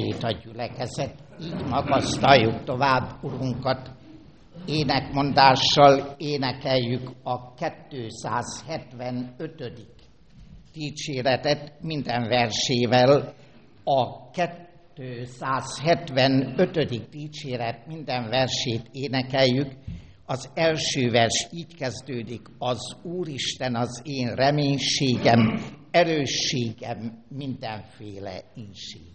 erejét a gyülekezet. Így magasztaljuk tovább Urunkat. Énekmondással énekeljük a 275. dicséretet minden versével. A 275. dicséret minden versét énekeljük. Az első vers így kezdődik: az Úristen az én reménységem, erősségem mindenféle ínségben.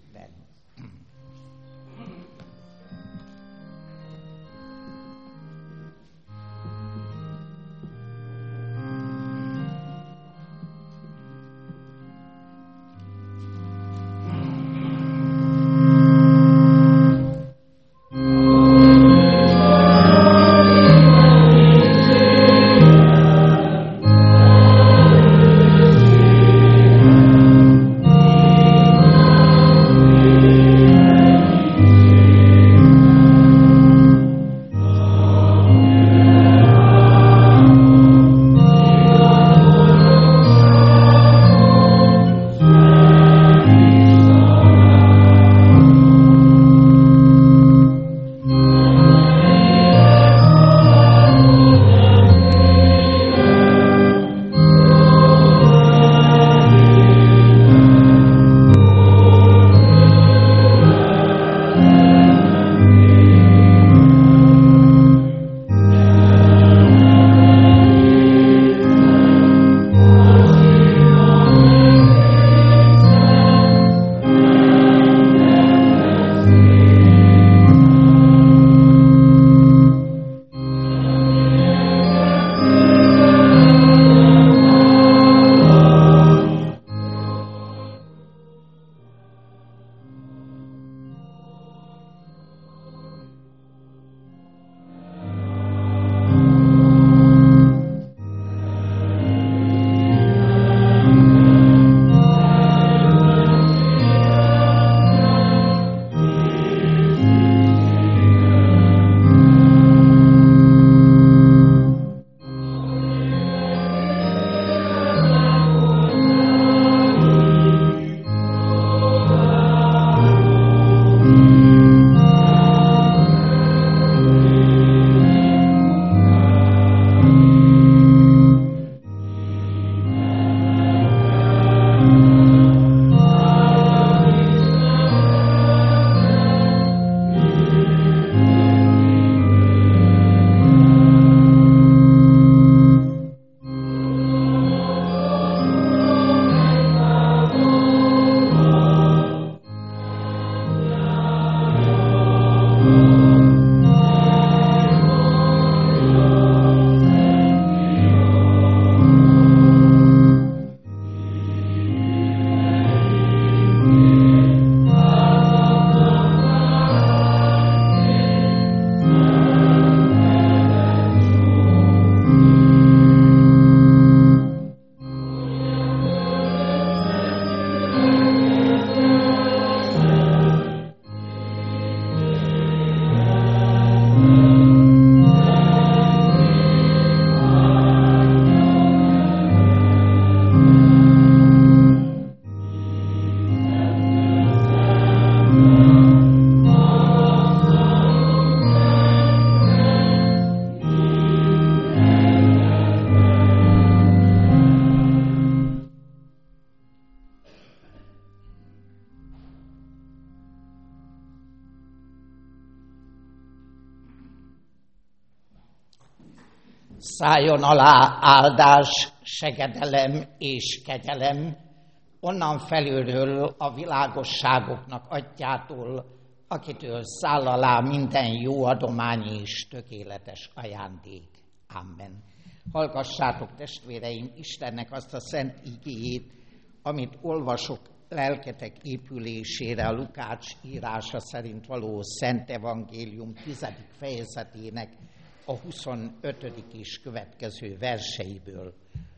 Szálljon alá áldás, segedelem és kegyelem, onnan felülről a világosságoknak atyától, akitől száll alá minden jó adomány és tökéletes ajándék. Amen. Hallgassátok, testvéreim, Istennek azt a szent igéjét, amit olvasok lelketek épülésére a Lukács írása szerint való Szent Evangélium 10. fejezetének a 25. és következő verseiből.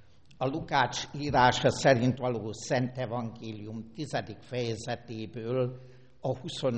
A Lukács írása szerint való Szent Evangélium 10. fejezetéből a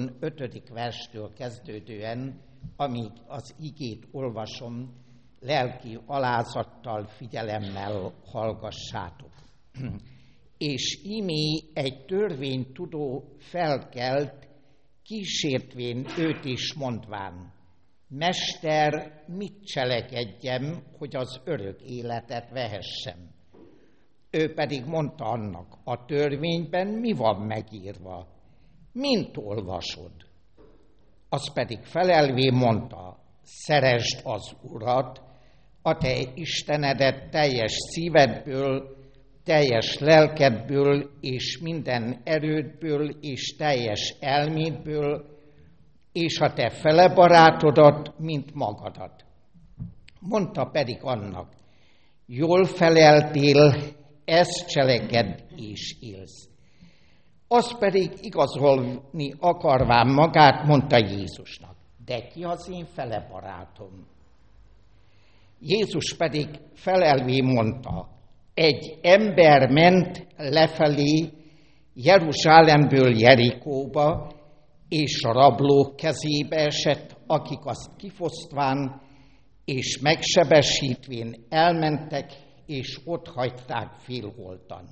25. verstől kezdődően, amíg az igét olvasom, lelki alázattal, figyelemmel hallgassátok. És ímé egy törvénytudó felkelt, kísértvén őt is mondván: Mester, mit cselekedjem, hogy az örök életet vehessem? Ő pedig mondta annak: a törvényben mi van megírva? Mint olvasod? Az pedig felelvén mondta: szeresd az Urat, a te Istenedet teljes szívedből, teljes lelkedből és minden erődből és teljes elmédből, és a te fele barátodat, mint magadat. Mondta pedig annak: jól feleltél, ezt cselekedd és élsz. Az pedig igazolni akarván magát, mondta Jézusnak: de ki az én fele barátom? Jézus pedig felelvén mondta: egy ember ment lefelé Jeruzsálemből Jerikóba, és a rablók kezébe esett, akik azt kifosztván és megsebesítvén elmentek, és ott hagyták félholtan.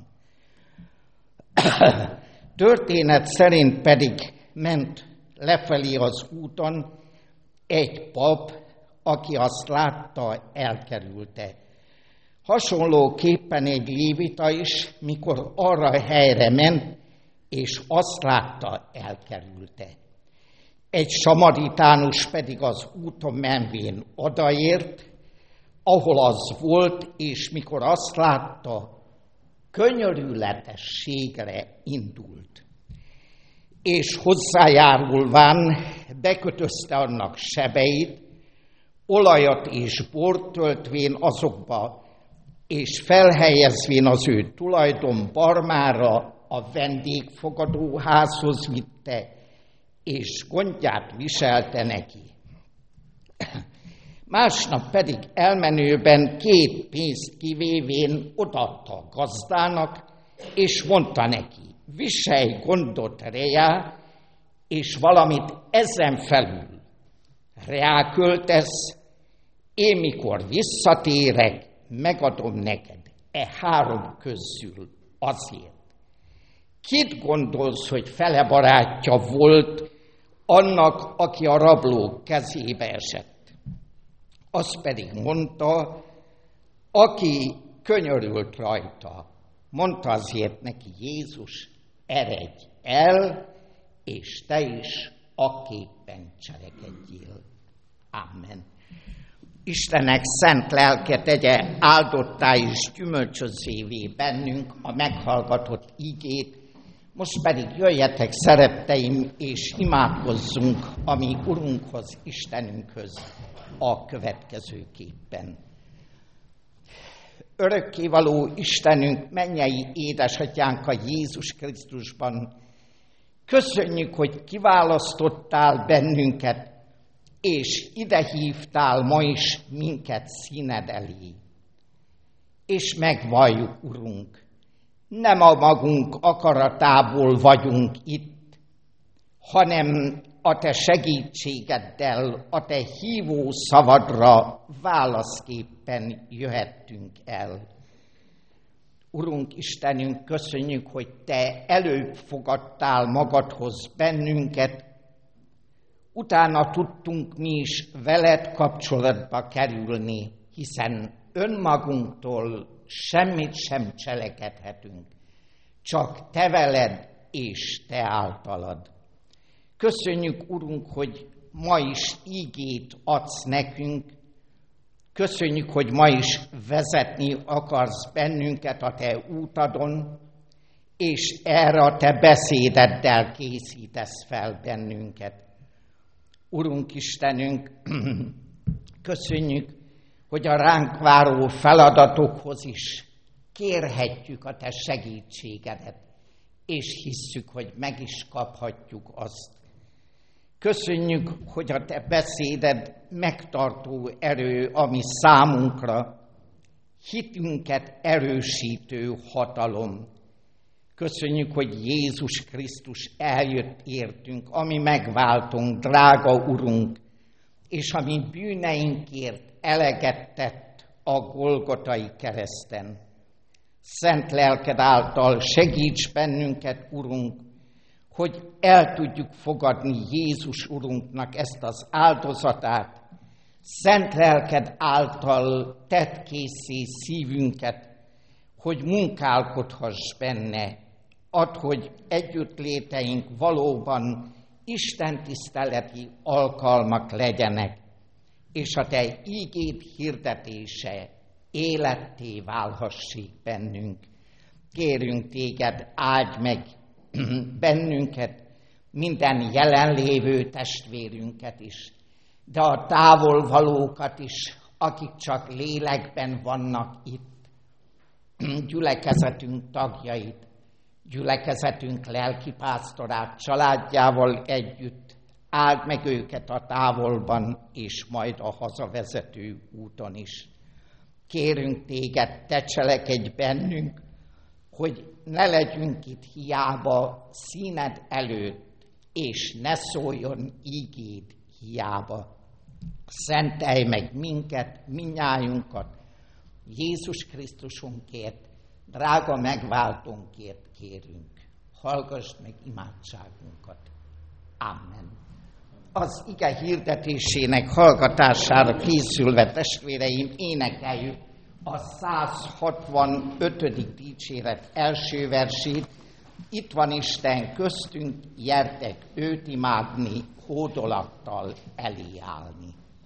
Történet szerint pedig ment lefelé az úton egy pap, aki azt látta, elkerülte. Hasonlóképpen egy lévita is, mikor arra a helyre ment, és azt látta, elkerülte. Egy samaritánus pedig az úton menvén odaért, ahol az volt, és mikor azt látta, könyörületességre indult. És hozzájárulván bekötözte annak sebeit, olajat és bort töltvén azokba, és felhelyezvén az ő tulajdon barmára a vendégfogadóházhoz vitte, és gondját viselte neki. Másnap pedig elmenőben 2 pénzt kivévén odaadta a gazdának, és mondta neki: viselj gondot reá, és valamit ezen felül reáköltesz, én mikor visszatérek, megadom neked 3 közül azért. Kit gondolsz, hogy fele barátja volt annak, aki a rablók kezébe esett? Az pedig mondta, aki könyörült rajta. Mondta azért neki Jézus: eredj el, és te is akképpen cselekedjél. Amen. Istennek szent lelke tegye áldottá és gyümölcsözévé bennünk a meghallgatott ígét. Most pedig jöjjetek, szeretteim, és imádkozzunk a mi Urunkhoz, Istenünkhöz a következőképpen. Örökkévaló Istenünk, mennyei édesatyánk a Jézus Krisztusban, köszönjük, hogy kiválasztottál bennünket, és ide hívtál ma is minket színed elé. És megvalljuk, Urunk, nem a magunk akaratából vagyunk itt, hanem a te segítségeddel, a te hívó szavadra válaszképpen jöhettünk el. Urunk Istenünk, köszönjük, hogy te előbb fogadtál magadhoz bennünket, utána tudtunk mi is veled kapcsolatba kerülni, hiszen önmagunktól semmit sem cselekedhetünk, csak te veled és te általad. Köszönjük, Urunk, hogy ma is ígét adsz nekünk, köszönjük, hogy ma is vezetni akarsz bennünket a te útadon, és erre a te beszédeddel készítesz fel bennünket. Urunk Istenünk, köszönjük, hogy a ránk váró feladatokhoz is kérhetjük a te segítségedet, és hisszük, hogy meg is kaphatjuk azt. Köszönjük, hogy a te beszéded megtartó erő, ami számunkra hitünket erősítő hatalom. Köszönjük, hogy Jézus Krisztus eljött értünk, ami megváltunk, drága Urunk, és ami bűneinkért eleget tett a Golgotai kereszten. Szent lelked által segíts bennünket, Urunk, hogy el tudjuk fogadni Jézus Urunknak ezt az áldozatát, szent lelked által tedd készé szívünket, hogy munkálkodhass benne. Add, hogy együttléteink valóban Isten tiszteleti alkalmak legyenek, és a te ígéd hirdetése életté válhassék bennünk. Kérünk téged, áldj meg bennünket, minden jelenlévő testvérünket is, de a távolvalókat is, akik csak lélekben vannak itt, gyülekezetünk tagjait, gyülekezetünk lelkipásztorát családjával együtt, áld meg őket a távolban, és majd a hazavezető úton is. Kérünk téged, te cselekedj bennünk, hogy ne legyünk itt hiába színed előtt, és ne szóljon ígéd hiába. Szentelj meg minket, minnyájunkat, Jézus Krisztusunkért, drága megváltónkért kérünk. Hallgass meg imádságunkat. Amen. Az ige hirdetésének hallgatására készülve, testvéreim, énekeljük a 165. dicséret első versét. Itt van Isten köztünk, gyertek őt imádni, hódolattal elé állni.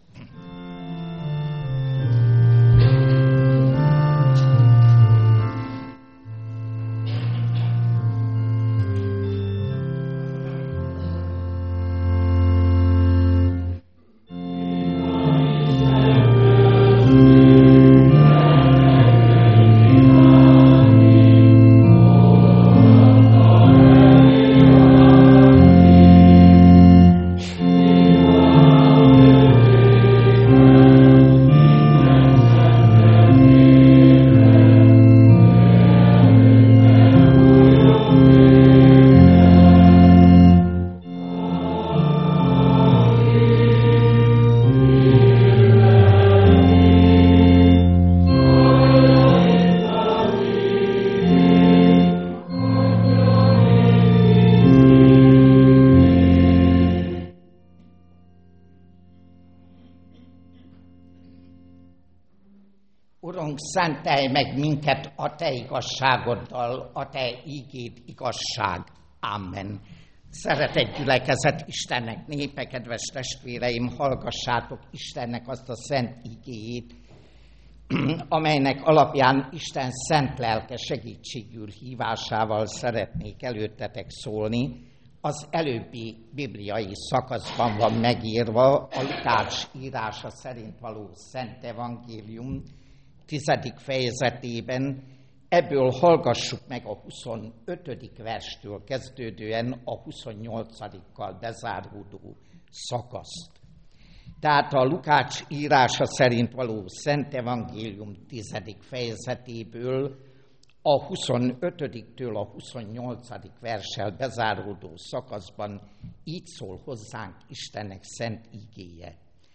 Urunk, szentelj meg minket a te igazságoddal, a te ígéd igazság. Amen. Szeretett gyülekezet, Istennek népe, kedves testvéreim, hallgassátok Istennek azt a szent ígéjét, amelynek alapján Isten szent lelke segítségül hívásával szeretnék előttetek szólni. Az előbbi bibliai szakaszban van megírva a Lukács írása szerint való Szent Evangélium 10. fejezetében. Ebből hallgassuk meg a 25. verstől kezdődően a 28-kal bezáródó szakaszt. Tehát a Lukács írása szerint való Szent Evangélium 10. fejezetéből a 25-től a 28. verssel bezáródó szakaszban így szól hozzánk Istennek szent igéje.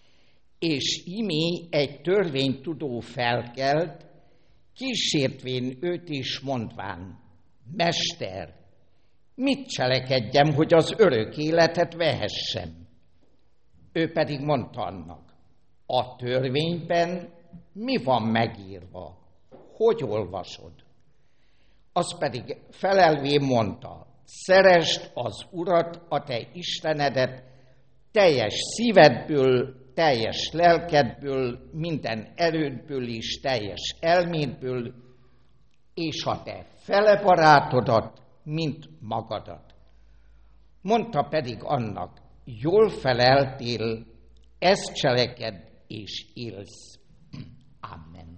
És imé egy törvénytudó felkelt, kísértvén őt is mondván: Mester, mit cselekedjem, hogy az örök életet vehessem? Ő pedig mondta annak: a törvényben mi van megírva? Hogy olvasod? Az pedig felelvén mondta: szeresd az Urat, a te Istenedet, teljes szívedből, teljes lelkedből, minden erődből és teljes elmédből, és a te fele barátodat, mint magadat. Mondta pedig annak: jól feleltél, ezt cselekedd és élsz. Amen.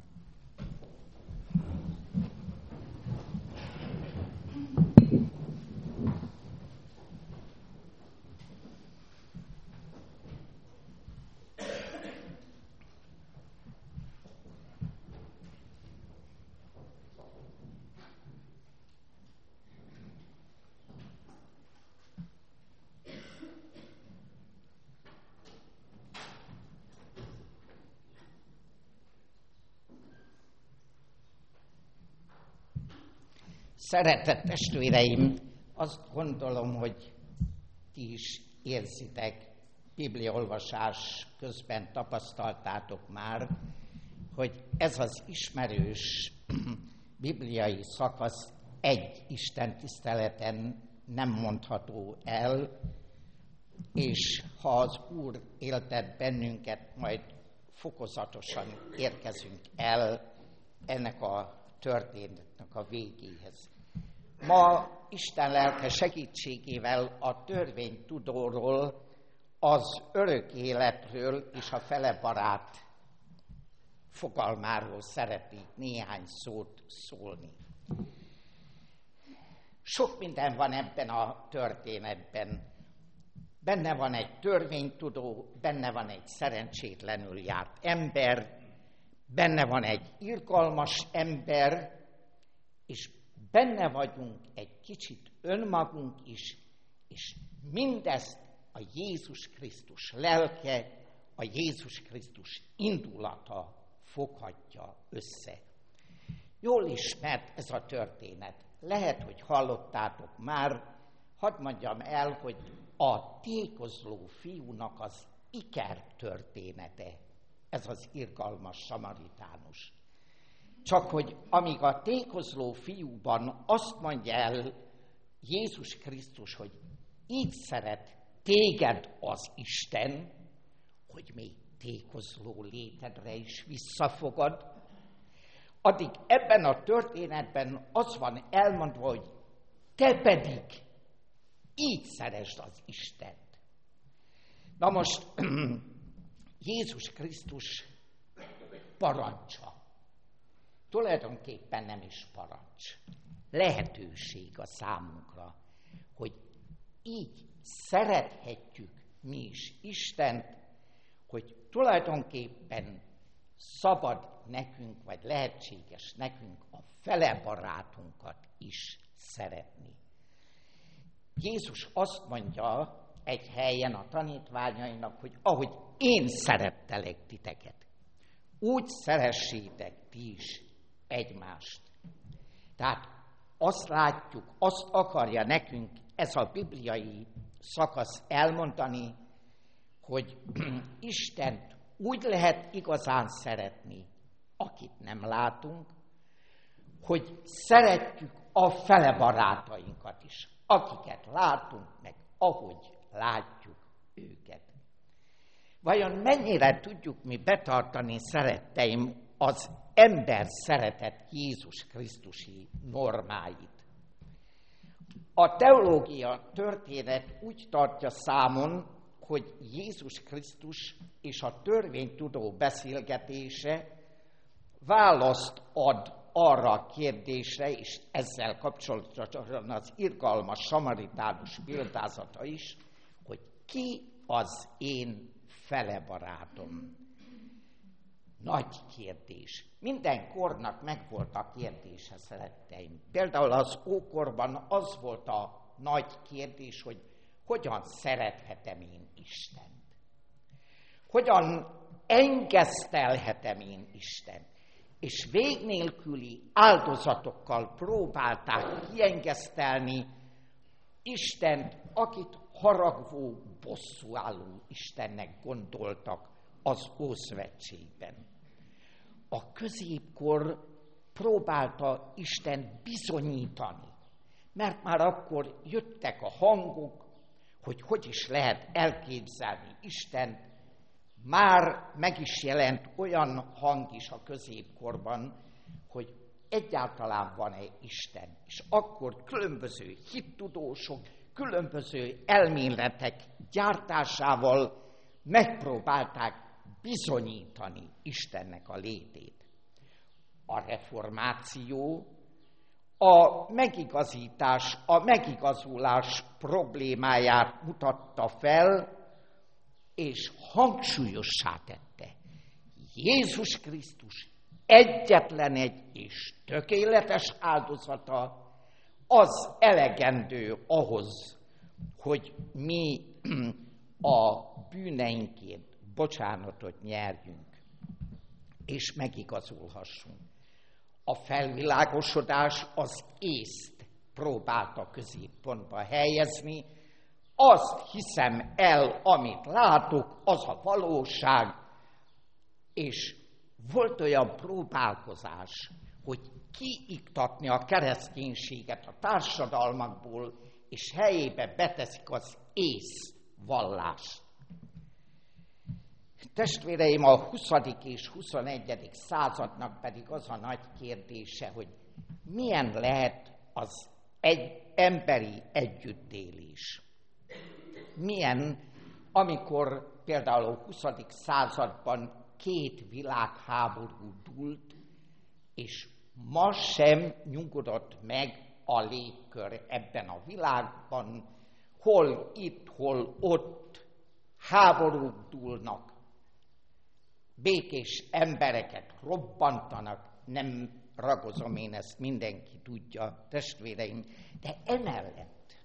Szeretett testvéreim, azt gondolom, hogy ti is érzitek, bibliaolvasás közben tapasztaltátok már, hogy ez az ismerős bibliai szakasz egy istentiszteleten nem mondható el, és ha az Úr éltet bennünket, majd fokozatosan érkezünk el ennek a történetnek a végéhez. Ma Isten lelke segítségével a törvénytudóról, az örök életről és a felebarát fogalmáról szeretnék néhány szót szólni. Sok minden van ebben a történetben. Benne van egy törvénytudó, benne van egy szerencsétlenül járt ember, benne van egy irgalmas ember, és benne vagyunk egy kicsit önmagunk is, és mindezt a Jézus Krisztus lelke, a Jézus Krisztus indulata foghatja össze. Jól ismert ez a történet. Lehet, hogy hallottátok már, hadd mondjam el, hogy a tékozló fiúnak az iker története, ez az irgalmas samaritánus. Csak hogy amíg a tékozló fiúban azt mondja el Jézus Krisztus, hogy így szeret téged az Isten, hogy még tékozló létedre is visszafogad, addig ebben a történetben az van elmondva, hogy te pedig így szeresd az Istent. Na most Jézus Krisztus parancsa. Tulajdonképpen nem is parancs. Lehetőség a számunkra, hogy így szerethetjük mi is Istent, hogy tulajdonképpen szabad nekünk, vagy lehetséges nekünk a fele barátunkat is szeretni. Jézus azt mondja egy helyen a tanítványainak, hogy ahogy én szerettelek titeket, úgy szeressétek ti is egymást. Tehát azt látjuk, azt akarja nekünk ez a bibliai szakasz elmondani, hogy Istent úgy lehet igazán szeretni, akit nem látunk, hogy szeretjük a fele barátainkat is, akiket látunk, meg ahogy látjuk őket. Vajon mennyire tudjuk mi betartani, szeretteim, az ember szeretet Jézus Krisztusi normáit? A teológia történet úgy tartja számon, hogy Jézus Krisztus és a törvénytudó beszélgetése választ ad arra a kérdésre, és ezzel kapcsolatban az irgalmas samaritánus példázata is, hogy ki az én fele barátom. Nagy kérdés. Minden kornak megvolt a kérdése, szeretteim. Például az ókorban az volt a nagy kérdés, hogy hogyan szerethetem én Istent? Hogyan engesztelhetem én Istent? És vég nélküli áldozatokkal próbálták kiengesztelni Istent, akit haragvó, bosszúálló Istennek gondoltak az Ószövetségben. A középkor próbálta Isten bizonyítani, mert már akkor jöttek a hangok, hogy is lehet elképzelni Istent. Már meg is jelent olyan hang is a középkorban, hogy egyáltalán van-e Isten. És akkor különböző hittudósok, különböző elméletek gyártásával megpróbálták bizonyítani Istennek a létét. A reformáció a megigazítás, a megigazulás problémáját mutatta fel, és hangsúlyossá tette. Jézus Krisztus egyetlen egy és tökéletes áldozata az elegendő ahhoz, hogy mi a bűneinkért bocsánatot nyerjünk, és megigazulhassunk. A felvilágosodás az észt próbálta középpontba helyezni. Azt hiszem el, amit látok, az a valóság, és volt olyan próbálkozás, hogy kiiktatni a kereszténységet a társadalmakból, és helyébe beteszik az észvallást. Testvéreim, a 20. és 21. századnak pedig az a nagy kérdése, hogy milyen lehet az emberi együttélés. Milyen, amikor például a 20. században 2 világháború dúlt, és ma sem nyugodott meg a légkör ebben a világban, hol itt, hol ott háborúk dúlnak, békés embereket robbantanak, nem ragozom én, ezt mindenki tudja, testvéreim, de emellett,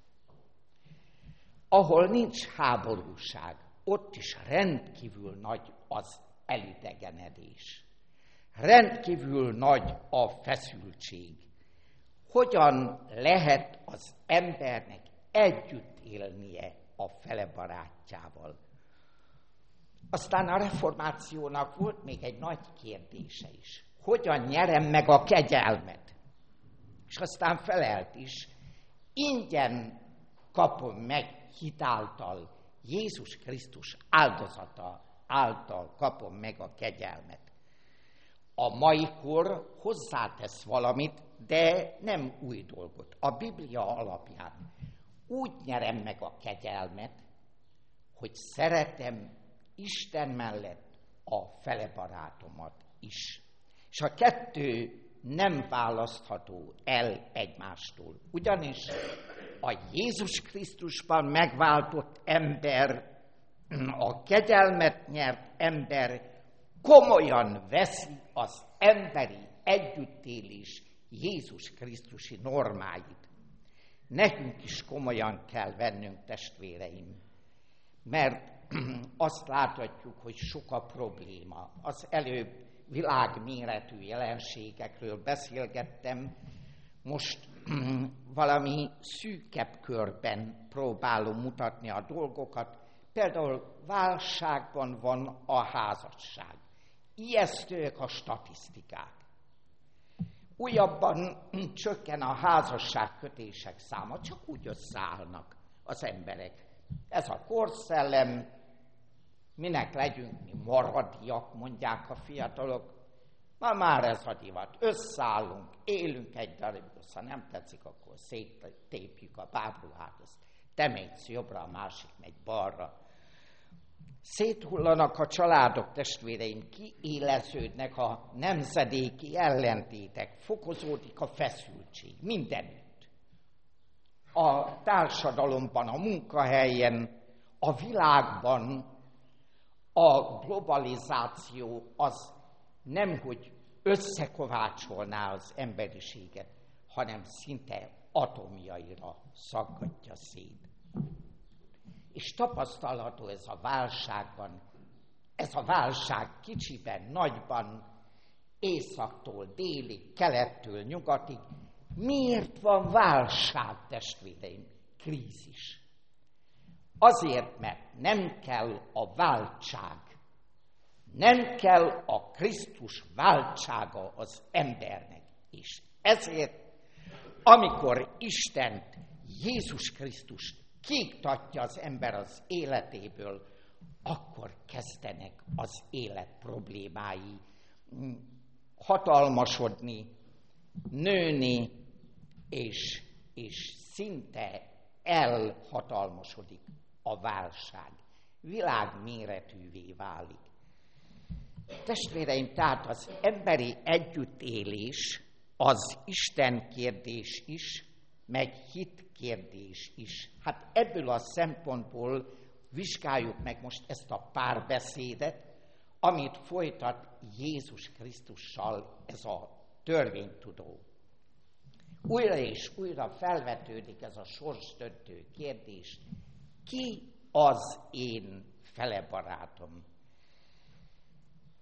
ahol nincs háborúság, ott is rendkívül nagy az elidegenedés. Rendkívül nagy a feszültség. Hogyan lehet az embernek együtt élnie a fele barátjával? Aztán a reformációnak volt még egy nagy kérdése is. Hogyan nyerem meg a kegyelmet? És aztán felelt is, ingyen kapom meg hitáltal, Jézus Krisztus áldozata által kapom meg a kegyelmet. A mai kor hozzátesz valamit, de nem új dolgot. A Biblia alapján úgy nyerem meg a kegyelmet, hogy szeretem Isten mellett a fele barátomat is. És a kettő nem választható el egymástól. Ugyanis a Jézus Krisztusban megváltott ember, a kegyelmet nyert ember komolyan veszi az emberi együttélés Jézus Krisztusi normáit. Nekünk is komolyan kell vennünk, testvéreim, mert azt láthatjuk, hogy sok a probléma. Az előbb világméretű jelenségekről beszélgettem, most valami szűkebb körben próbálom mutatni a dolgokat. Például válságban van a házasság. Ijesztőek a statisztikák. Újabban csökken a házasságkötések száma, csak úgy összeállnak az emberek. Ez a korszellem, minek legyünk mi maradiak, mondják a fiatalok. Ma már ez a divat. Összeállunk, élünk egy darabig, ha nem tetszik, akkor széttépjük a bábruhát, azt te mész jobbra, a másik megy balra. Széthullanak a családok, testvéreim, kiéleződnek a nemzedéki ellentétek, fokozódik a feszültség mindenütt. A társadalomban, a munkahelyen, a világban a globalizáció az nemhogy összekovácsolná az emberiséget, hanem szinte atomjaira szaggatja szét. És tapasztalható ez a válságban, ez a válság kicsiben, nagyban, északtól délig, kelettől nyugatig. Miért van válság, testvéreim? Krízis. Azért, mert nem kell a váltság, nem kell a Krisztus váltsága az embernek. És ezért, amikor Istent, Jézus Krisztust kiiktatja az ember az életéből, akkor kezdenek az élet problémái hatalmasodni, nőni, és szinte elhatalmasodik a válság. Világméretűvé válik. Testvéreim, tehát az emberi együttélés az Isten kérdés is, meg hit kérdés is. Hát ebből a szempontból vizsgáljuk meg most ezt a párbeszédet, amit folytat Jézus Krisztussal ez a törvénytudó. Újra és újra felvetődik ez a sorsdöntő kérdés. Ki az én fele barátom?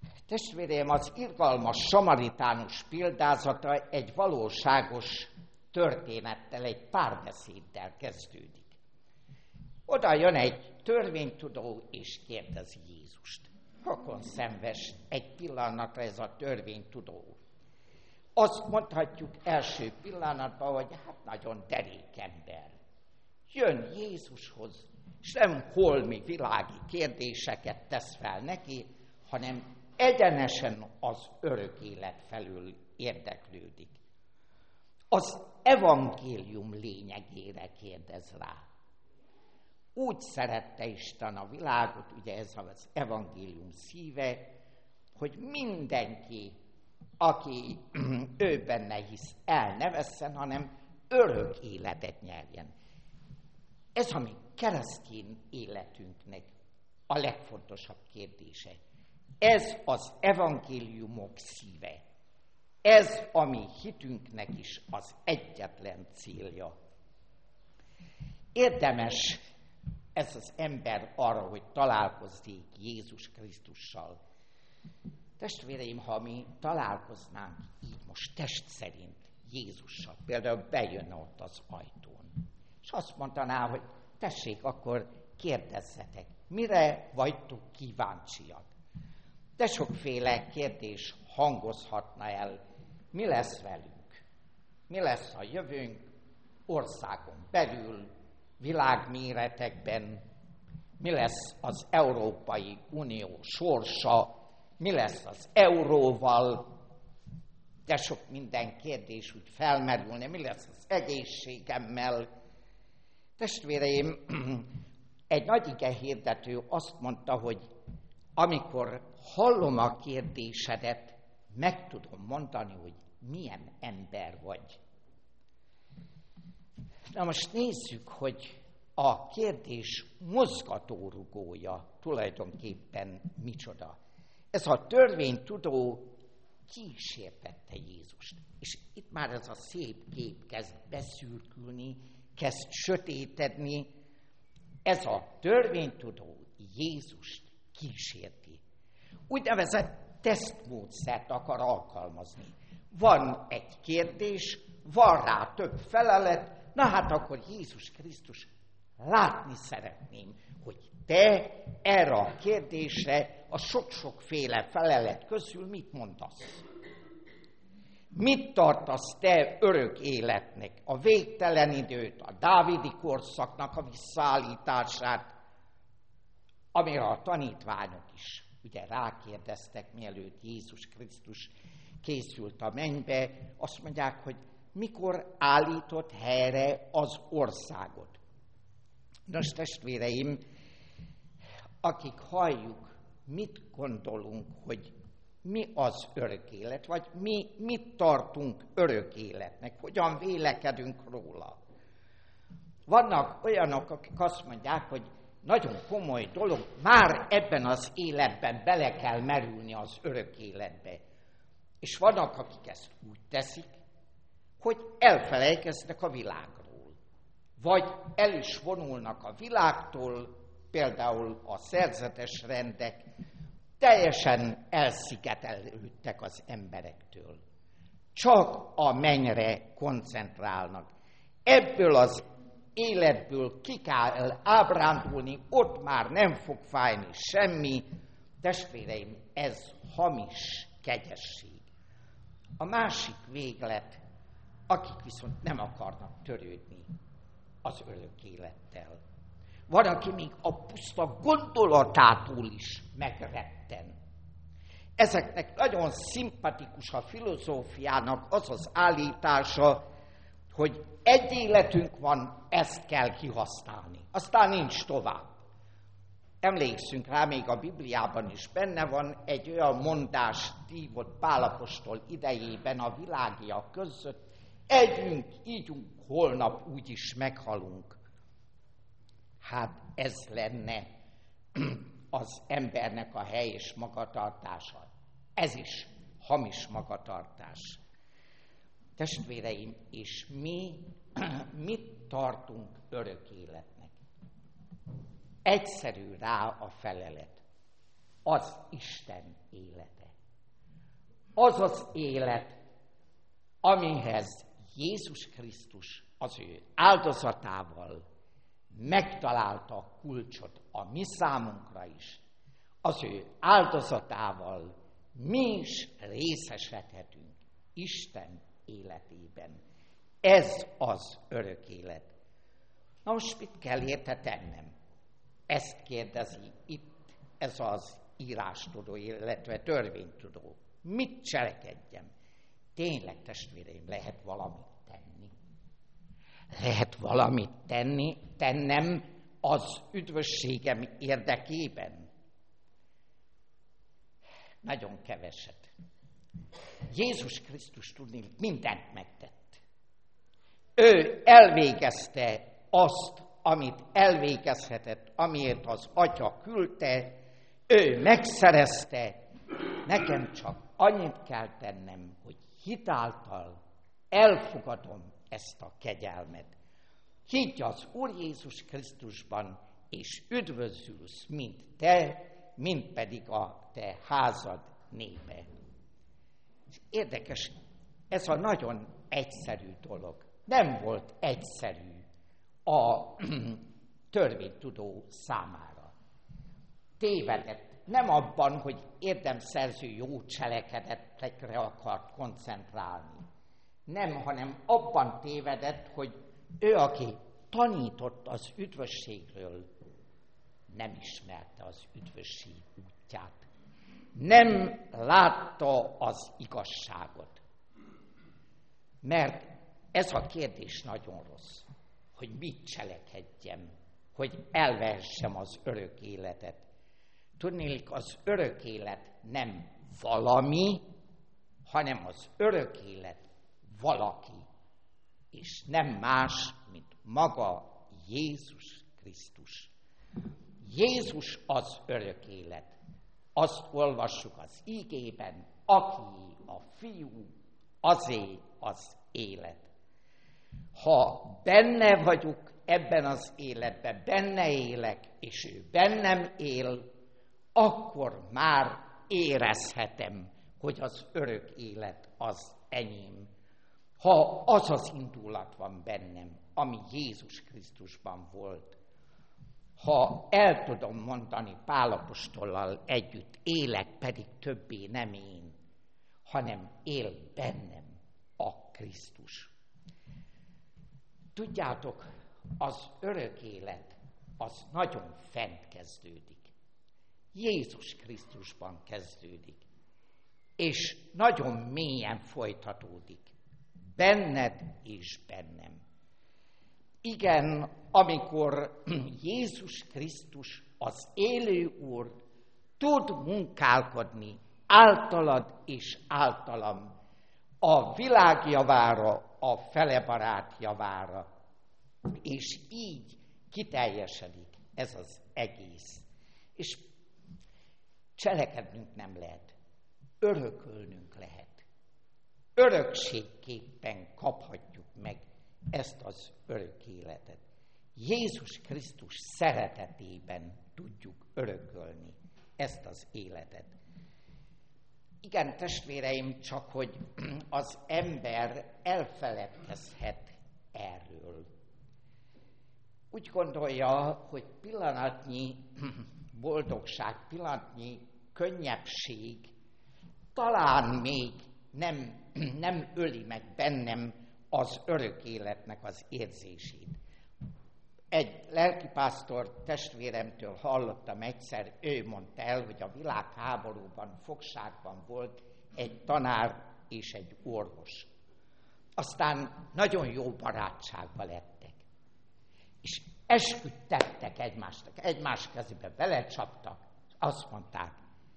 Testvéreim, az irgalmas samaritánus példázata egy valóságos történettel, egy párbeszéddel kezdődik. Oda jön egy törvénytudó, és kérdezi Jézust. Rokon szenves egy pillanatra ez a törvénytudó. Azt mondhatjuk első pillanatban, hogy hát nagyon derék ember. Jön Jézushoz, és nem holmi világi kérdéseket tesz fel neki, hanem egyenesen az örök élet felül érdeklődik. Az evangélium lényegére kérdez rá. Úgy szerette Isten a világot, ugye ez az evangélium szíve, hogy mindenki, aki ő benne hisz, el ne vesszen, hanem örök életet nyerjen. Ez a mi keresztény életünknek a legfontosabb kérdése. Ez az evangéliumok szíve. Ez a mi hitünknek is az egyetlen célja. Érdemes ez az ember arra, hogy találkozzék Jézus Krisztussal. Testvéreim, ha mi találkoznánk így most test szerint Jézussal, például bejönne ott az ajtón, és azt mondaná, hogy tessék, akkor kérdezzetek, mire vagytok kíváncsiak? De sokféle kérdés hangozhatna el, mi lesz velünk, mi lesz a jövőnk országon belül, világméretekben, mi lesz az Európai Unió sorsa, mi lesz az euróval, de sok minden kérdés úgy felmerülne, mi lesz az egészségemmel. Testvéreim, egy nagy ige hirdető azt mondta, hogy amikor hallom a kérdésedet, meg tudom mondani, hogy milyen ember vagy. Na most nézzük, hogy a kérdés mozgatórugója tulajdonképpen micsoda. Ez a törvénytudó kísértette Jézust. És itt már ez a szép kép kezd beszürkülni, kezd sötétedni. Ez a törvénytudó Jézust kísérti. Úgynevezett tesztmódszert akar alkalmazni. Van egy kérdés, van rá több felelet, na hát akkor Jézus Krisztus, látni szeretném, hogy te erre a kérdésre a sok-sokféle felelet közül mit mondasz? Mit tartasz te örök életnek? A végtelen időt, a dávidi korszaknak a visszaállítását, amire a tanítványok is ugye rákérdeztek, mielőtt Jézus Krisztus készült a mennybe, azt mondják, hogy mikor állított helyre az országot. Nos, testvéreim, akik halljuk, mit gondolunk, hogy mi az örök élet, vagy mi mit tartunk örök életnek, hogyan vélekedünk róla. Vannak olyanok, akik azt mondják, hogy nagyon komoly dolog, már ebben az életben bele kell merülni az örök életbe. És vannak, akik ezt úgy teszik, hogy elfelejkeznek a világról. Vagy el is vonulnak a világtól, például a szerzetes rendek, teljesen elszigetelődtek az emberektől. Csak a mennyre koncentrálnak. Ebből az életből ki kell ábrándulni, ott már nem fog fájni semmi. Testvéreim, ez hamis kegyesség. A másik véglet, akik viszont nem akarnak törődni az örök élettel. Van, aki még a puszta gondolatától is megretten. Ezeknek nagyon szimpatikus a filozófiának az az állítása, hogy egy életünk van, ezt kell kihasználni. Aztán nincs tovább. Emlékszünk rá, még a Bibliában is benne van egy olyan mondás tívott Pál apostol idejében a világiak között, együnk, ígyunk, holnap úgyis meghalunk. Hát ez lenne az embernek a helyes magatartása. Ez is hamis magatartás. Testvéreim, és mi mit tartunk örök életnek? Egyszerű rá a felelet. Az Isten élete. Az az élet, amihez Jézus Krisztus az ő áldozatával megtalálta a kulcsot a mi számunkra is. Az ő áldozatával mi is részesedhetünk Isten életében. Ez az örök élet. Na most mit kell érte tennem? Ezt kérdezi itt ez az írástudó, illetve törvénytudó. Mit cselekedjem? Tényleg, testvéreim, lehet valamit tenni? Lehet valamit tennem az üdvösségem érdekében? Nagyon keveset. Jézus Krisztus tudni mindent megtett. Ő elvégezte azt, amit elvégezhetett, amiért az Atya küldte, ő megszerezte, nekem csak annyit kell tennem, hogy hitáltal elfogadom ezt a kegyelmet. Higgy az Úr Jézus Krisztusban, és üdvözülsz, mind te, mind pedig a te házad népe. Érdekes, ez a nagyon egyszerű dolog. Nem volt egyszerű a törvénytudó számára. Tévedett. Nem abban, hogy érdemszerző jó cselekedetekre akart koncentrálni. Nem, hanem abban tévedett, hogy ő, aki tanított az üdvösségről, nem ismerte az üdvösség útját. Nem látta az igazságot. Mert ez a kérdés nagyon rossz, hogy mit cselekedjem, hogy elvehessem az örök életet. Tudnélik, az örök élet nem valami, hanem az örök élet valaki, és nem más, mint maga Jézus Krisztus. Jézus az örök élet. Azt olvassuk az ígében, aki a Fiú, azé az élet. Ha benne vagyok ebben az életben, benne élek, és ő bennem él, akkor már érezhetem, hogy az örök élet az enyém. Ha az az indulat van bennem, ami Jézus Krisztusban volt, ha el tudom mondani Pál apostollal együtt, élek, pedig többé nem én, hanem él bennem a Krisztus. Tudjátok, az örök élet az nagyon fent kezdődik. Jézus Krisztusban kezdődik, és nagyon mélyen folytatódik, benned és bennem. Igen, amikor Jézus Krisztus, az élő Úr, tud munkálkodni általad és általam a világ javára, a felebarát javára, és így kiteljesedik ez az egész. És cselekednünk nem lehet, örökölnünk lehet. Örökségképpen kaphatjuk meg ezt az örök életet. Jézus Krisztus szeretetében tudjuk örökölni ezt az életet. Igen, testvéreim, csak hogy az ember elfeledkezhet erről. Úgy gondolja, hogy pillanatnyi boldogság, pillanatnyi könnyebbség talán még nem öli meg bennem az örök életnek az érzését. Egy lelkipásztor testvéremtől hallottam egyszer, ő mondta el, hogy a világháborúban fogságban volt egy tanár és egy orvos. Aztán nagyon jó barátságba lettek. És esküdtettek egymásnak, egymás kezébe belecsaptak, és azt mondták,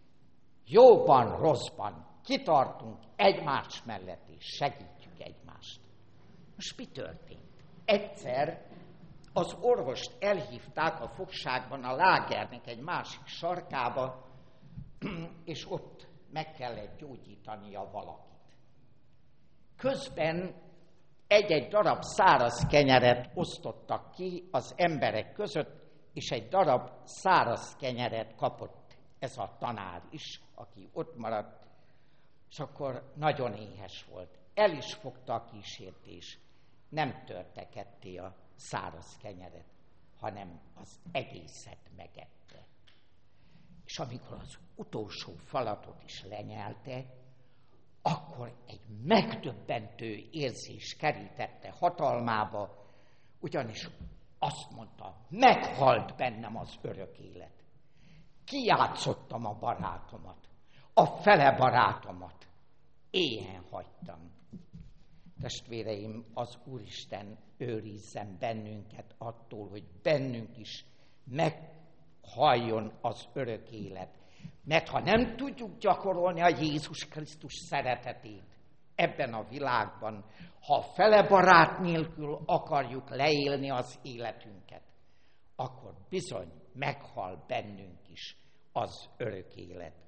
jóban, rosszban kitartunk egymás mellett, és segítjük egymást. Most mi történt? Egyszer az orvost elhívták a fogságban a lágernek egy másik sarkába, és ott meg kellett gyógyítania valakit. Közben egy-egy darab száraz kenyeret osztottak ki az emberek között, és egy darab száraz kenyeret kapott ez a tanár is, aki ott maradt, és akkor nagyon éhes volt. el is fogta a kísértés, nem törte ketté a száraz kenyeret, hanem az egészet megette. És amikor az utolsó falatot is lenyelte, akkor egy megdöbbentő érzés kerítette hatalmába, ugyanis azt mondta, meghalt bennem az örök élet. Kijátszottam a barátomat, a fele barátomat. Éhen hagytam. Testvéreim, az Úristen őrizzen bennünket attól, hogy bennünk is meghalljon az örök élet. Mert ha nem tudjuk gyakorolni a Jézus Krisztus szeretetét ebben a világban, ha fele barát nélkül akarjuk leélni az életünket, akkor bizony meghal bennünk is az örök élet.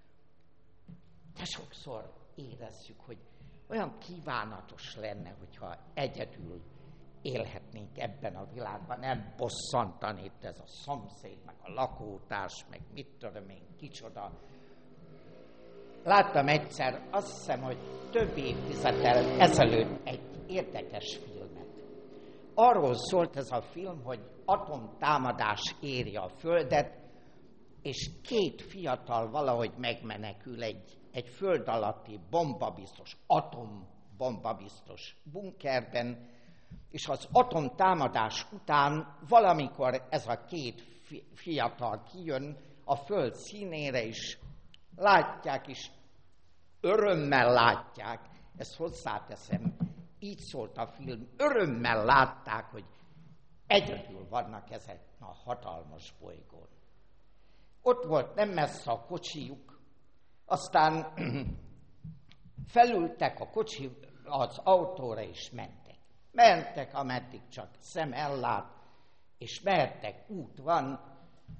De sokszor érezzük, hogy olyan kívánatos lenne, hogyha egyedül élhetnénk ebben a világban, nem bosszantani itt ez a szomszéd, meg a lakótárs, meg mit tudom én, kicsoda. Láttam egyszer, azt hiszem, hogy több évtizeddel ezelőtt egy érdekes filmet. Arról szólt ez a film, hogy atomtámadás éri a Földet, és két fiatal valahogy megmenekül egy föld alatti bombabiztos, atombombabiztos bunkerben, és az atomtámadás után valamikor ez a két fiatal kijön a föld színére is, látják is, örömmel látják, ezt hozzáteszem, így szólt a film, örömmel látták, hogy egyedül vannak ezen a hatalmas bolygón. Ott volt nem messze a kocsijuk, aztán felültek a kocsi az autóra és mentek. Mentek, ameddig csak szem ellát, és mehettek, út van.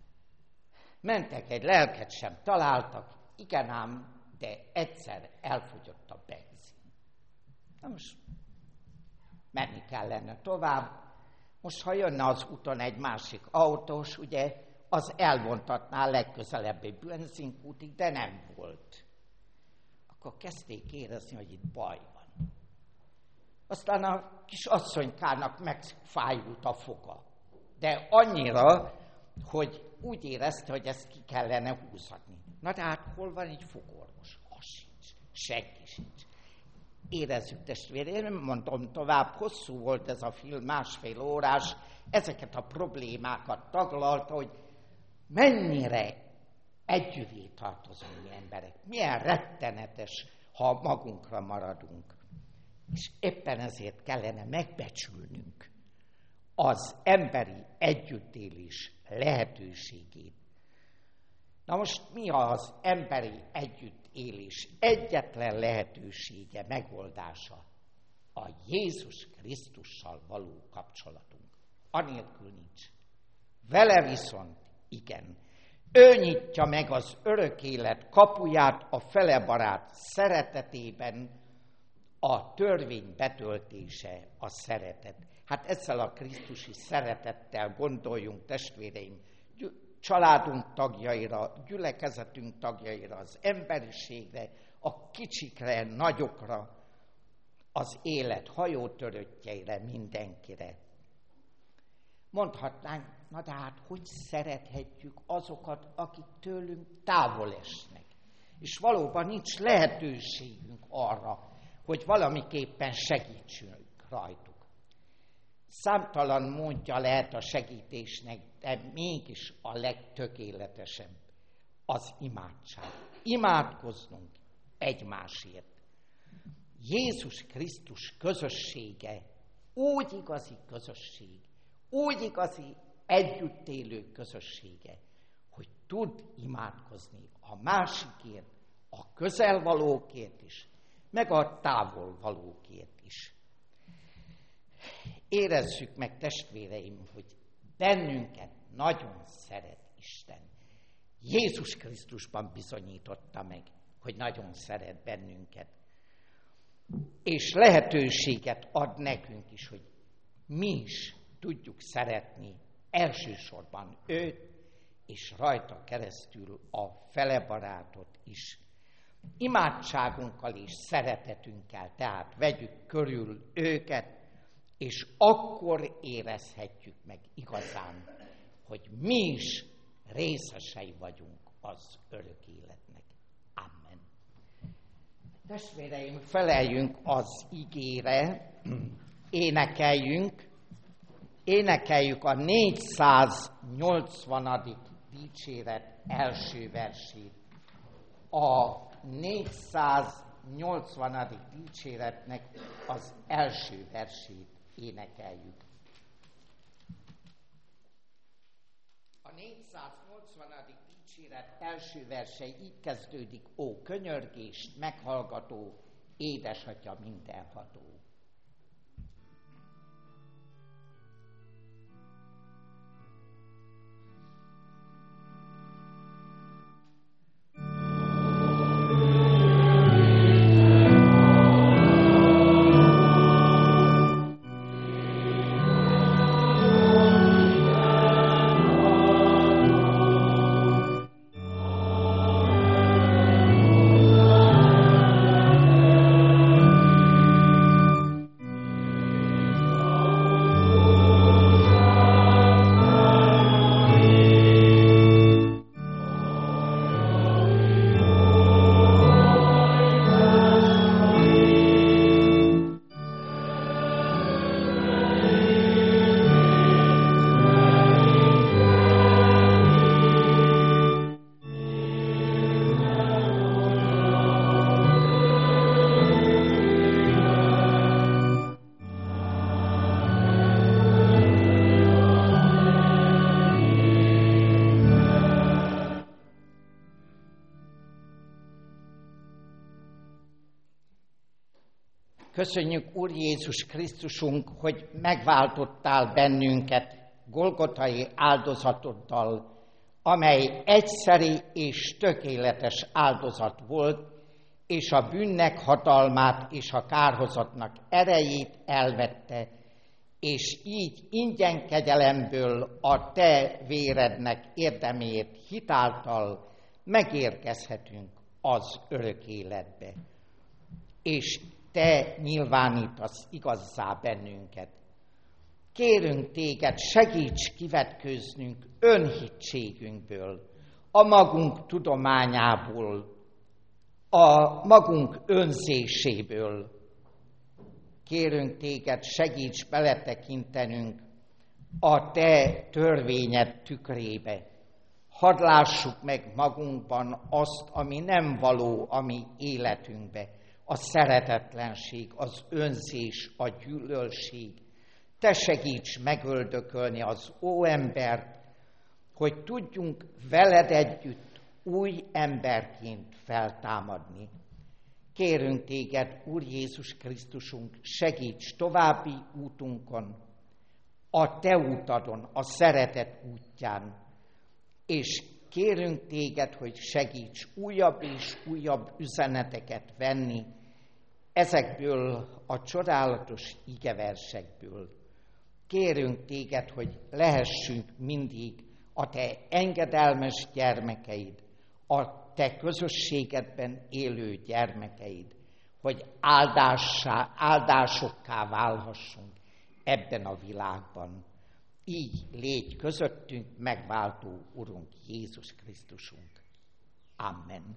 Mentek, egy lelket sem találtak, igen ám, de egyszer elfogyott a benzin. Na most menni kellene tovább. Most, ha jönne az úton egy másik autós, ugye, az elvontatná a legközelebbi benzinkútig, de nem volt. Akkor kezdték érezni, hogy itt baj van. Aztán a kis asszonykának megfájult a foga. De annyira, hogy úgy érezte, hogy ezt ki kellene húzatni. Na de hát hol van egy fogorvos? Az sincs, senki sincs. Érezzük, testvérem, nem mondom tovább, hosszú volt ez a film, 1,5 órás, ezeket a problémákat taglalta, hogy mennyire együvé tartozunk mi emberek. Milyen rettenetes, ha magunkra maradunk. És éppen ezért kellene megbecsülnünk az emberi együttélés lehetőségét. Na most mi az emberi együttélés egyetlen lehetősége, megoldása? A Jézus Krisztussal való kapcsolatunk. Anélkül nincs. Vele viszont igen. Ő nyitja meg az örök élet kapuját a felebarát szeretetében, a törvény betöltése a szeretet. Hát ezzel a krisztusi szeretettel gondoljunk, testvéreim, családunk tagjaira, gyülekezetünk tagjaira, az emberiségre, a kicsikre, nagyokra, az élet hajótöröttjeire, mindenkire. Mondhatnánk, na de hát hogy szerethetjük azokat, akik tőlünk távol esnek? És valóban nincs lehetőségünk arra, hogy valamiképpen segítsünk rajtuk. Számtalan módja lehet a segítésnek, de mégis a legtökéletesebb az imádság. Imádkoznunk egymásért. Jézus Krisztus közössége úgy igazi közösség, úgy igazi együttélő közössége, hogy tud imádkozni a másikért, a közelvalókért is, meg a távolvalókért is. Érezzük meg, testvéreim, hogy bennünket nagyon szeret Isten. Jézus Krisztusban bizonyította meg, hogy nagyon szeret bennünket. És lehetőséget ad nekünk is, hogy mi is tudjuk szeretni elsősorban őt, és rajta keresztül a felebarátot is. Imádságunkkal és szeretetünkkel, tehát vegyük körül őket, és akkor érezhetjük meg igazán, hogy mi is részesei vagyunk az örök életnek. Amen. Testvéreim, feleljünk az igére, énekeljük a 480. dicséret első versét. A 480. dicséretnek az első versét énekeljük. A 480. dicséret első verse így kezdődik: Ó, könyörgést meghallgató, édesatya mindenható. Köszönjük, Úr Jézus Krisztusunk, hogy megváltottál bennünket golgotai áldozatoddal, amely egyszeri és tökéletes áldozat volt, és a bűnnek hatalmát és a kárhozatnak erejét elvette, és így ingyen kegyelemből a te vérednek érdemért hitáltal megérkezhetünk az örök életbe. És te nyilvánítasz igazzá bennünket. Kérünk téged, segíts kivetkőznünk önhitségünkből, a magunk tudományából, a magunk önzéséből. Kérünk téged, segíts beletekintenünk a te törvényed tükrébe. Hadd lássuk meg magunkban azt, ami nem való a mi életünkbe. A szeretetlenség, az önzés, a gyűlölség. Te segíts megöldökölni az óembert, hogy tudjunk veled együtt új emberként feltámadni. Kérünk téged, Úr Jézus Krisztusunk, segíts további útunkon, a te útadon, a szeretet útján, és kérünk téged, hogy segíts újabb és újabb üzeneteket venni ezekből a csodálatos igeversekből. Kérünk téged, hogy lehessünk mindig a te engedelmes gyermekeid, a te közösségedben élő gyermekeid, hogy áldásokká válhassunk ebben a világban. Így légy közöttünk megváltó Urunk Jézus Krisztusunk. Amen.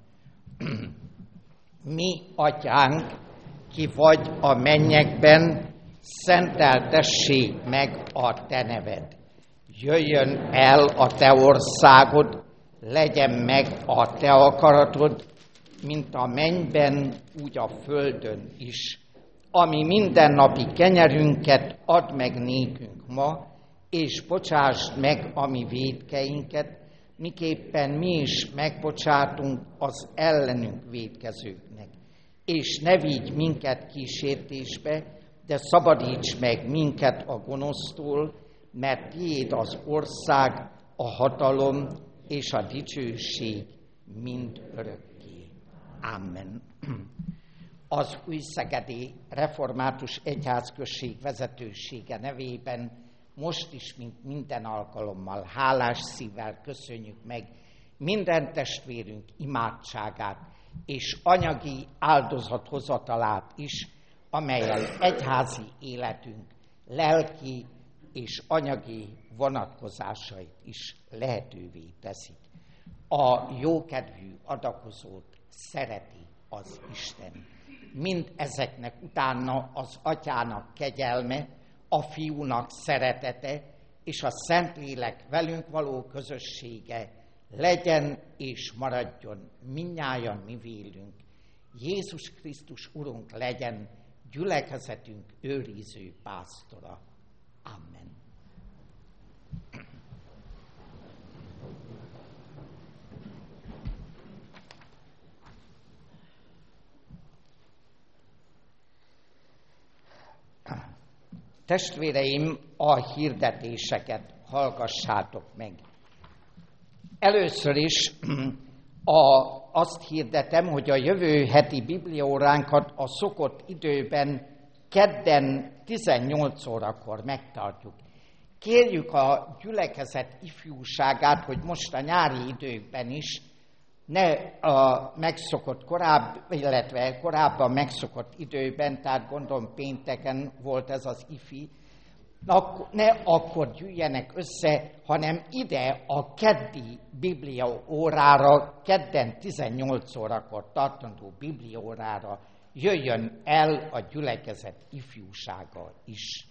Mi, Atyánk, ki vagy a mennyekben, szenteltessék meg a te neved. Jöjjön el a te országod, legyen meg a te akaratod, mint a mennyben, úgy a földön is. Ami mindennapi kenyerünket add meg nékünk ma, és bocsásd meg a mi vétkeinket, miképpen mi is megbocsátunk az ellenünk vétkezőknek. És ne vigy minket kísértésbe, de szabadíts meg minket a gonosztól, mert tiéd az ország, a hatalom és a dicsőség mind örökké. Amen. Az Újszegedi Református Egyházközség vezetősége nevében most is, mint minden alkalommal hálás szívvel köszönjük meg minden testvérünk imádságát, és anyagi áldozathozatalát is, amellyel egyházi életünk lelki és anyagi vonatkozásait is lehetővé teszik. A jókedvű adakozót szereti az Isten. Mind ezeknek utána az Atyának kegyelme, a Fiúnak szeretete és a Szentlélek velünk való közössége legyen és maradjon mindnyájan mi vélünk. Jézus Krisztus Urunk legyen gyülekezetünk őriző pásztora. Amen. Testvéreim, a hirdetéseket hallgassátok meg. Először is azt hirdetem, hogy a jövő heti bibliaóránkat a szokott időben kedden 18 órakor megtartjuk. Kérjük a gyülekezet ifjúságát, hogy most a nyári időkben is ne a megszokott illetve korábban megszokott időben, tehát gondolom pénteken volt ez az ifi, ne akkor gyűjjenek össze, hanem ide a keddi biblia órára, kedden 18 órakor tartandó biblia órára jöjjön el a gyülekezet ifjúsága is.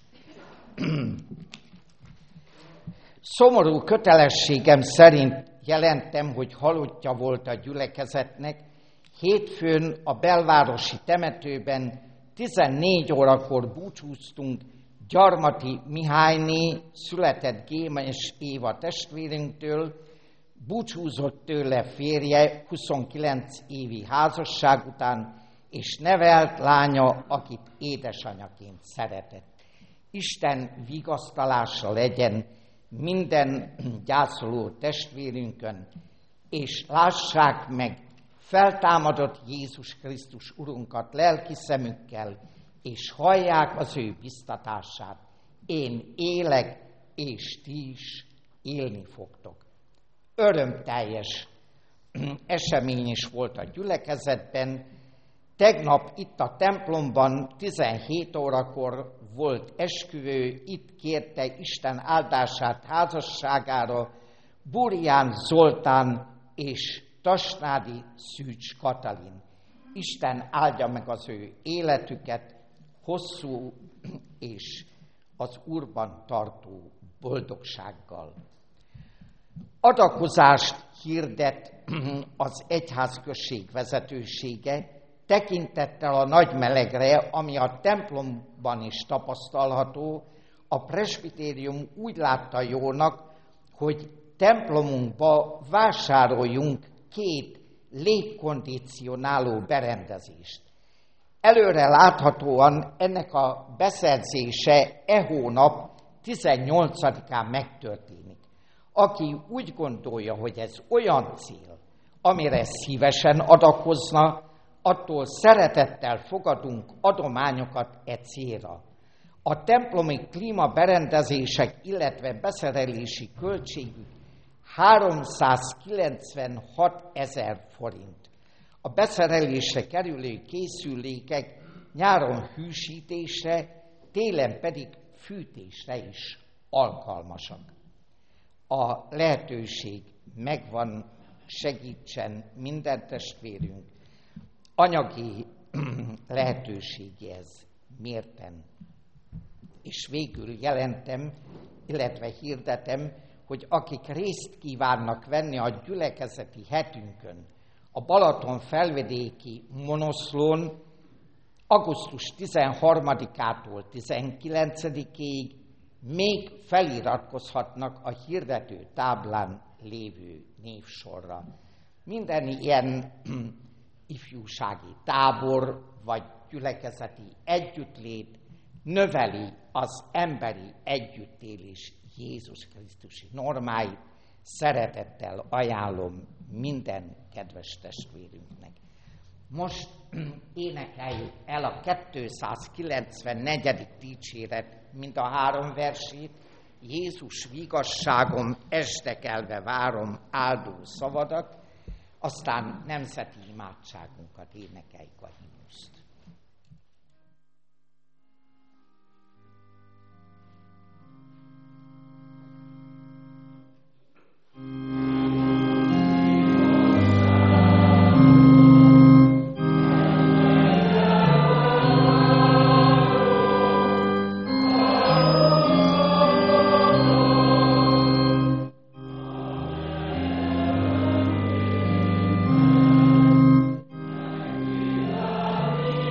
Szomorú kötelességem szerint jelentem, hogy halottja volt a gyülekezetnek. Hétfőn a belvárosi temetőben 14 órakor búcsúztunk Gyarmati Mihályné született Géma és Éva testvérünktől, búcsúzott tőle férje 29 évi házasság után, és nevelt lánya, akit édesanyaként szeretett. Isten vigasztalása legyen minden gyászoló testvérünkön, és lássák meg feltámadott Jézus Krisztus Urunkat lelki szemükkel, és hallják az ő biztatását. Én élek, és ti is élni fogtok. Örömteljes esemény is volt a gyülekezetben. Tegnap itt a templomban 17 órakor volt esküvő, itt kérte Isten áldását házasságára Burján Zoltán és Tasnádi Szűcs Katalin. Isten áldja meg az ő életüket hosszú és az Úrban tartó boldogsággal. Adakozást hirdet az egyházközség vezetősége, tekintettel a nagy melegre, ami a templomban is tapasztalható. A presbitérium úgy látta jónak, hogy templomunkba vásároljunk 2 légkondicionáló berendezést. Előre láthatóan ennek a beszerzése hónap 18-án megtörténik. Aki úgy gondolja, hogy ez olyan cél, amire szívesen adakozna, attól szeretettel fogadunk adományokat célra. A templomi klímaberendezések, illetve beszerelési költségük 396 000 forint. A beszerelésre kerülő készülékek nyáron hűsítésre, télen pedig fűtésre is alkalmasak. A lehetőség megvan, segítsen minden testvérünk anyagi lehetőségéhez mérten. És végül jelentem, illetve hirdetem, hogy akik részt kívánnak venni a gyülekezeti hetünkön, a Balaton felvidéki monoszlón augusztus 13-ától 19-ig még feliratkozhatnak a hirdető táblán lévő névsorra. Minden ilyen ifjúsági tábor vagy gyülekezeti együttlét növeli az emberi együttélés Jézus Krisztusi normáit. Szeretettel ajánlom minden kedves testvérünknek. Most énekeljük el a 294. dicséret mind a 3 versét. Jézus, vigasságom, estekelve várom áldó szavadat. aztán nemzeti imádságunkat énekeljük a himnuszt. Amen.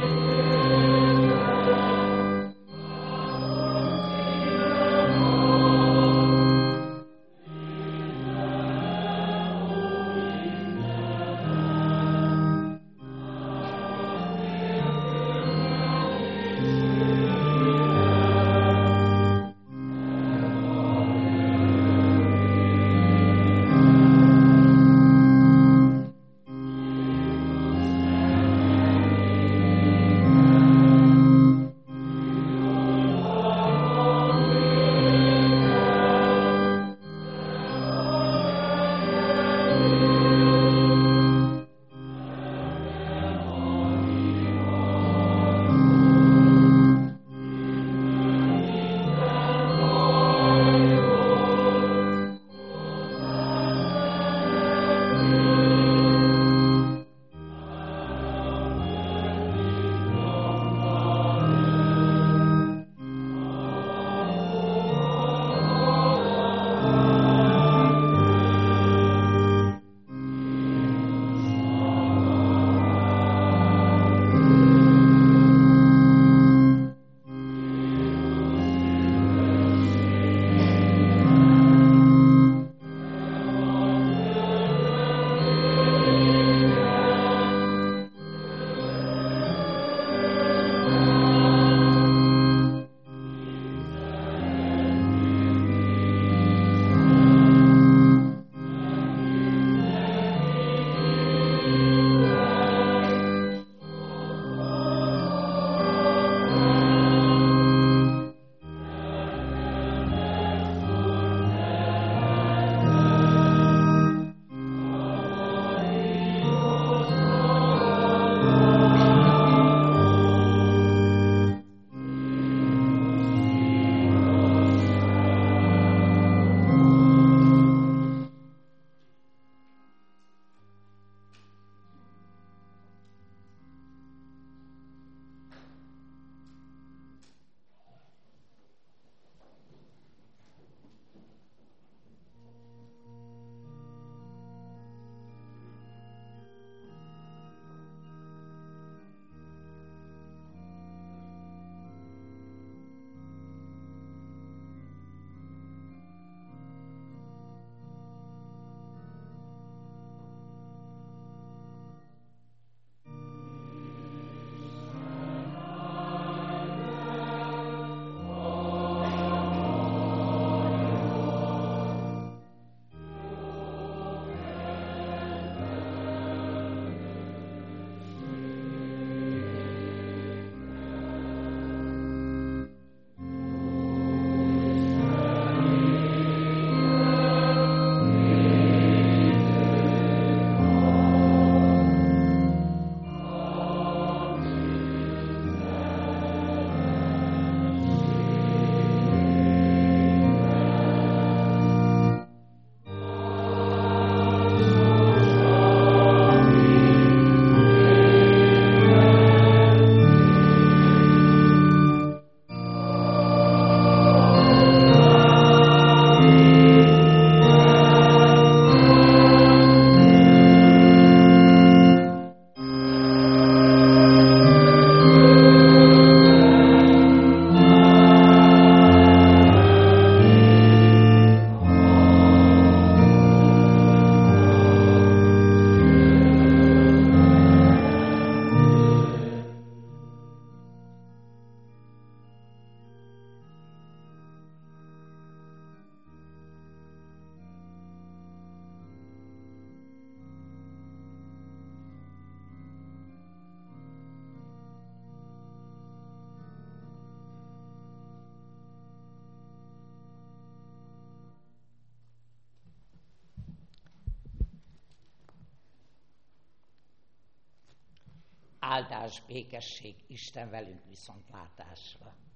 áldás, békesség, Isten velünk viszontlátásra.